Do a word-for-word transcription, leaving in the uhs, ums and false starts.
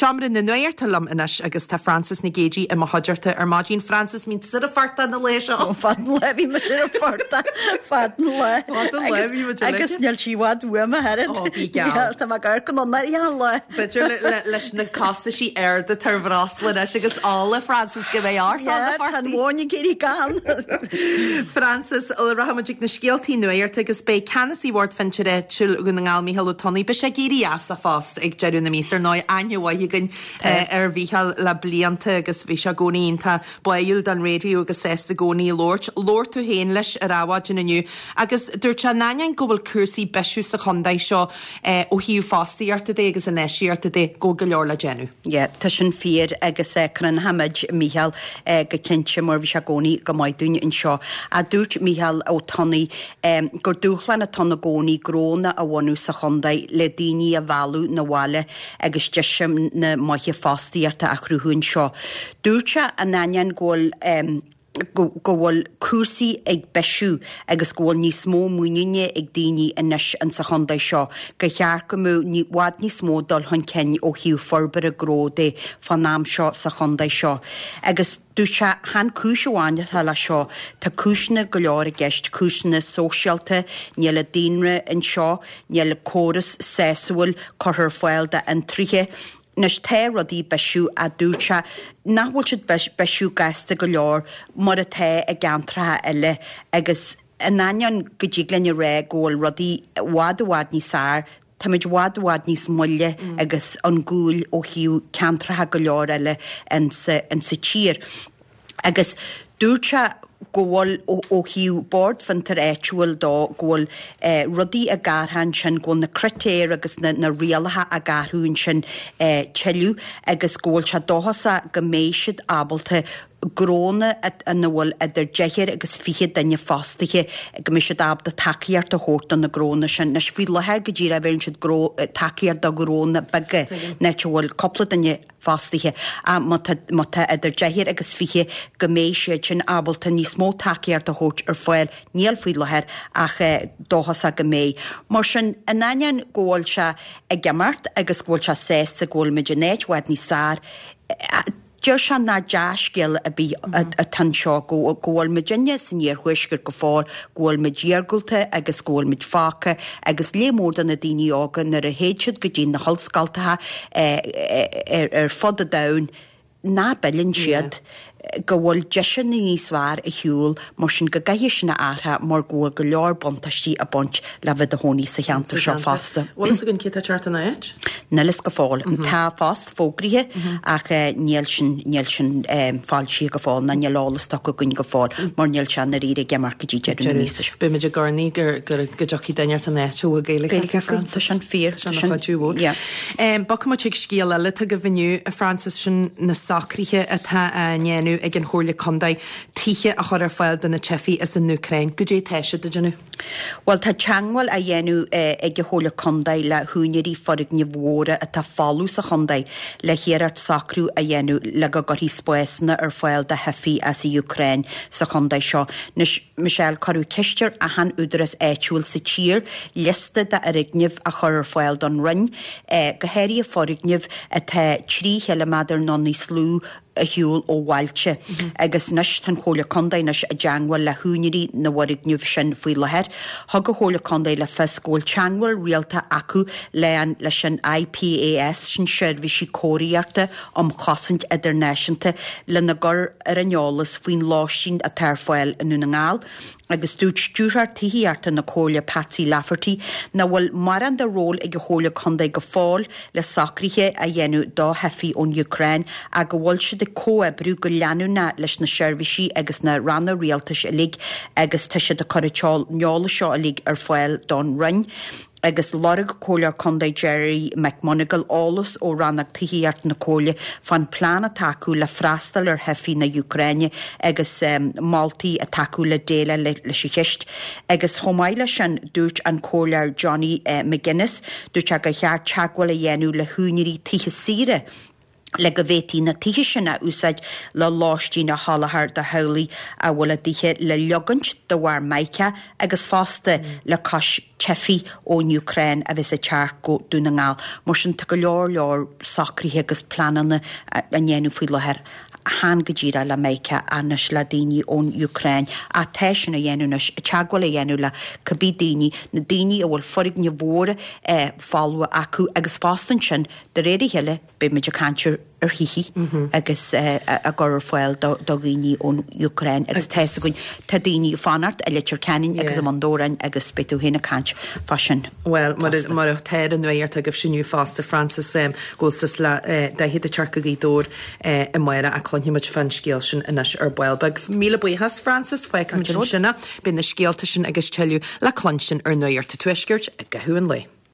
Seamra na nuir talam inis agus tá Francis na géidí i mahadirta ar Máidín Francis mín sir a farta na lei seo. Fadan le bhí me sir a farta. Fadan le. Fadan le bhí me agus neal síhád bhuama herid. Ó, bhí geall. Tá má gar go nónar í le. Beidir leis na costa sí air de tar bhrásla leis agus ála Francis go bhéh art á tan móin géirí gan. Francis ó rahamaigh na scialtaí nuir agus bé canasí ward fintere siúil gun na ngáilmí heú Tony be sé géirí as a fást ag jeú na mísar ná ainehhaigin ar bhíhall le blianta agus bhí se gcóíonnta bail don réú agus sésta gcóí Lord Lord tú héin leis ar áhaidin aniu agus dúirt se nain go bhfuil cuasaí beisiú sa chundaid seo ó hiú fástaíarta dé agus an éisiarta dé go go leor le genú. Ie, tá sin fír agus cran hamid Míhall go cinse mar bhí se gcóí go maidún in seo a dúirt Míhall ó Tony gur dúchlan na tonna gcóí gróna a bhhaú sa chundaid le daoine a bhhealú na bháile agus deisiim na maithe fástaíarta a chrúthún seo. Dúirte a nain ggóil go bhfuil cuasaí ag beisiú agus ggóil níos mó muoine ag daoine inis an sa chundaid seo go chear go mú ní bhád níos mó dul chun cinn ó hiú forbar a gróda fan náam seo sa chundaid seo. Agus dú se han cúiseháine tá le seo tá cúisina go leor a gceist cúisina sóisialta ní le daonra an seo ní le córas sésuil chuthir foiilde an tríthe nes té rodí beisiú a dúirte nachhfuil siad beisiú gasta go leor mar a té a gantrathe eile agus an nain go dtí glenne ré ggóil rodí bhád bhád ní sár tá muid bhád bhád níos muille agus an gúil ó hiú ceantrathe go leor eile an sa tír. Agus dúirte ggóil ó hiú bord fan tar éitiúil dá ggóil rudaí a garthain sin ggóil na critéir agus na rialathe a garthún sin teilú agus ggóil se dóhasa go méisiid ábalta gróna an bhfuil idir deithir agus fiche danne fástathe go mis se dáb de takeíart a hóta na gróna sin nes bhí lethir go ddíra bhíonn siad takeíart do gróna bagge net bhfuil coppla danne fástathe a mata idir deithir agus fiche go méisiid sin ábalta níos mó takeíart a hót ar foiil níl faoi lethir ach dóhasa go mé. Mar sin a nain ggóil se a gemart agus ggóil se sésta ggóil me genéid bhaid ní sár Deir se ná deascil a bí a tan seo go ggóil me dinne san níor thuisgur go fáil ggóil me díargulta agus ggóil mid fáca agus lémór na daoine ágan ar a héisiid go dtí na hallscaltathe ar fod a dain ná bellinn siad go bhfuil deisian na níos mhar a hiúil mar sin go gaiithir sinna átha mar go go leor bontaistí a bont le bheith a hóní sa cheanta seo fásta. Bhfuil a gon cé teartta na éit? Nelas go fáil an tá fást fógrithe ach níl sin níl sin fáil si go fáil na neálas tá go gunn go fáil mar níl se na ríide gemar go dtí dearú míiste. Be meidir garnaí gur gur go joí daineart an éitú a géala Gaeilge sin fír chuú. Ba mu teag scíal eile go bhiniu a Francis sin na sacríthe atá néanú ag an chóirla condaid títhe a chur ar fáil den na Chefi is in Ukraine. Go dé teise de genú? Well tá teanghil a dhéanú ag go chóirla condaid le húneirí forig ní bhóra a tá fáú sa chundaid le chéart sacrú a dhéanú le go gorí spóisna ar fáil de hefií as i Ukraine sa chundaid seo. Nus Michelle carú cisteir a han údaras éitiúil sa tír lista de arigneamh a chur ar fáil don rinn go héirí a forigneamh a tá trí heile madidir nó ní slú a hiúil ó bhailte agus nes tan chóla condaid nes a deanghfuil le húneirí na bharigneamh sin faoi lethir. Thug go chóla condaid le fescóil teanghfuil rialta acu lean leis an I P A S sin seirbhísí cóiríarta am chosint idirnáisiúnta le na gur ar aneolalas faoin láisín a tarfáil inú na ngáil. agus dúirt stúrthar tííarta na cóla Patsy Lafferty na bhfuil mar an de ról ag go chóla condaid go fáil le sacríthe a dhéanú dá hefií ón Ukraine a go bhfuil si de cóabrú go leanúna leis na seirbhísí agus na ranna rialtas a lig agus tuise de choirteáil neála seo a lig ar fáil don rinn. agus lorg cólar condaid Jerry McMonigal álas ó rannach tííart na cóla fan plán a taú le freastal ar hefií na Ukraine agus um, Maltaí a taú le déile le, le si cheist. Agus chomáile sin dúirt an cólar Johnny uh, McGuinness dúirt a go cheart teagháil a dhéanú le húneirí tithe síre le go bhétí na tithe sinna úsáid le láistí na halathar de holaí a bhfuil a dtithe le leogant do bhhar maice agus fásta mm. le cos tefií ón Ukraine a bheits a tear go dúna ngáil. Mar sin tu go leor leor sacríthe agus plananna a nnéanú faoi lethir. Han gadíra le meice anas le daoine ón Ukraine a teisina dhéanúnas teagháil a dhéanú le cabbí daoine na daoine a bhfuil forig ne bhóra fáilha acu agus fástan sin de réidir heile be meidir cantir ar hihi agus a gur foiil do daoine ón Ukraine agus teis goin tá daoine fanart a litir cenin agus a mandórain agus beú héna cant fasin. Well, mar mar teir an nuirt agah sinniu fásta Francis sem ggóstas le de hé a tearcaí dór i maire a chluinimiid fan scéal sin inis ar bailbeg. Míle buchas Francis foiic sinna bin na scéalta sin agus teú le clonsin ar nuirt a tuisgurt a gahuaan lei.